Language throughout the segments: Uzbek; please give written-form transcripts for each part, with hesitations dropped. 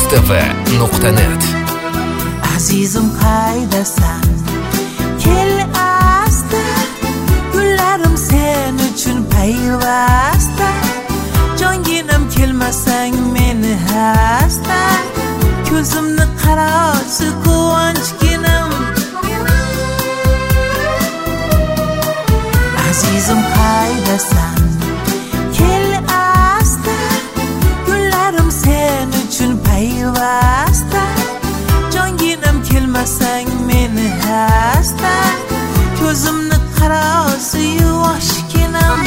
Mustafa.net. Azizim qaydasan? Kel asta, gullarim sen uchun payvasta. Jonginam kelmasang meni hasta. Ko'zimni qarasi quvonchginam. Azizim qaydasan? Kel asta, gullarim sen uchun payvasta. Jonginam kelmasang meni hasta. Ko'zimni qarasi yoshginam.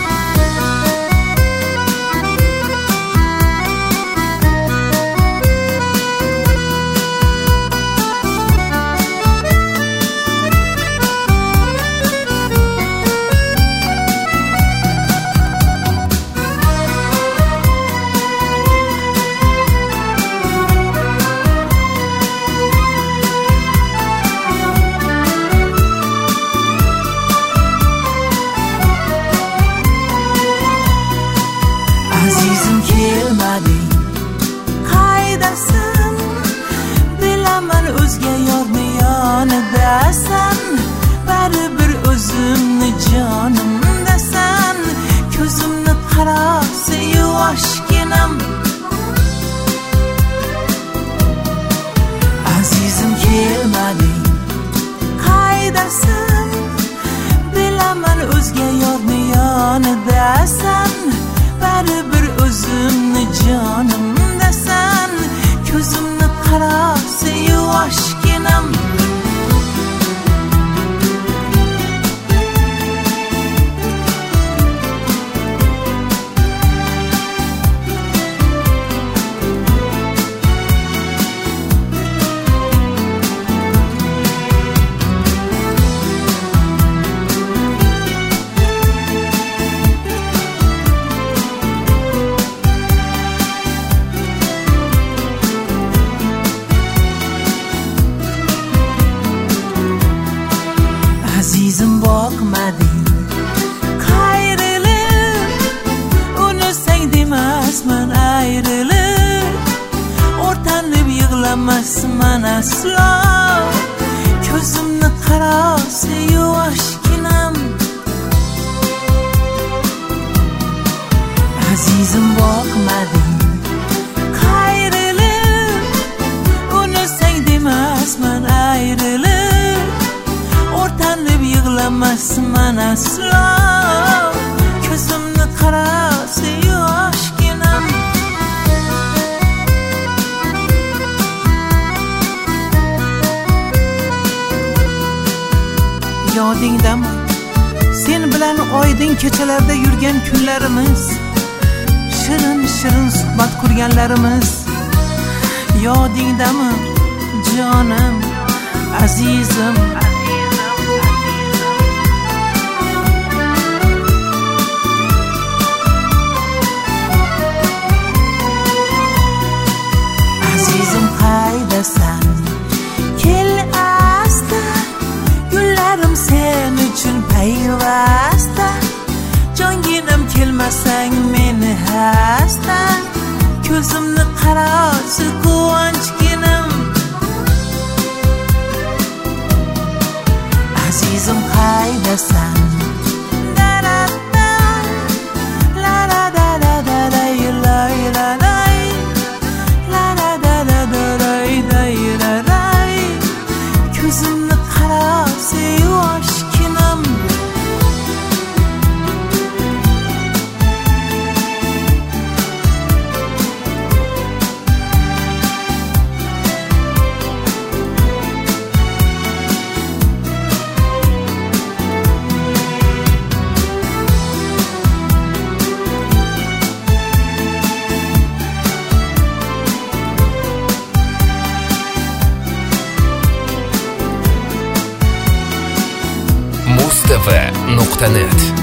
Azizim kelmading, qaydasan? Bilaman o'zga yorni yonidasan. Baribir o'zimni jonimdasan. Ko'zimni qarasi yoshginam. Azizim kelmading, qaydasan? Bilaman o'zga yorni yonidasan. Baribir o'zimni jonimdasan. Ko'zimni qarasi yoshginam. Azizim boqmading, qayrilib, unisang demasman ayrilib. O'rtanib yig'lamasman aslo. Ko'zimni qarasi yoshginam. Azizim boqmading, qayrilib, unisang demasman ayrilib. O'rtanib yig'lamasman aslo. Ko'zimni qarasi yoshginam. Yodingdami? Sen bilan oydin kechalarda yurgan kunlarimiz, shirin suhbat qurganlarimiz. Yodingdami jonim, azizim? Azizim qaydasan? Kel asta, gullarim sen uchun payvasta. Jonginam kelmasang meni hasta. Ko'zimni qarasi quvonchginam. Azizim qaydasan? Ko'zimni qarasi yoshginam. Mustafa.net.